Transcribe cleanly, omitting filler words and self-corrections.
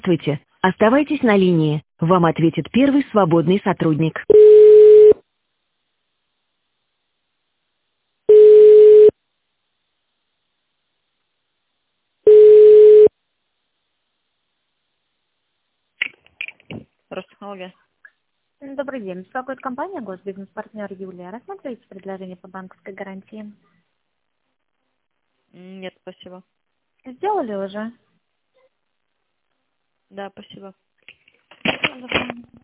Здравствуйте. Оставайтесь на линии. Вам ответит первый свободный сотрудник. Ростехнология. Добрый день. Беспокоит компания «Госбизнес-партнер» Юлия. Рассматриваете предложение по банковской гарантии? Нет, спасибо. Сделали уже? Да, спасибо. Добрый.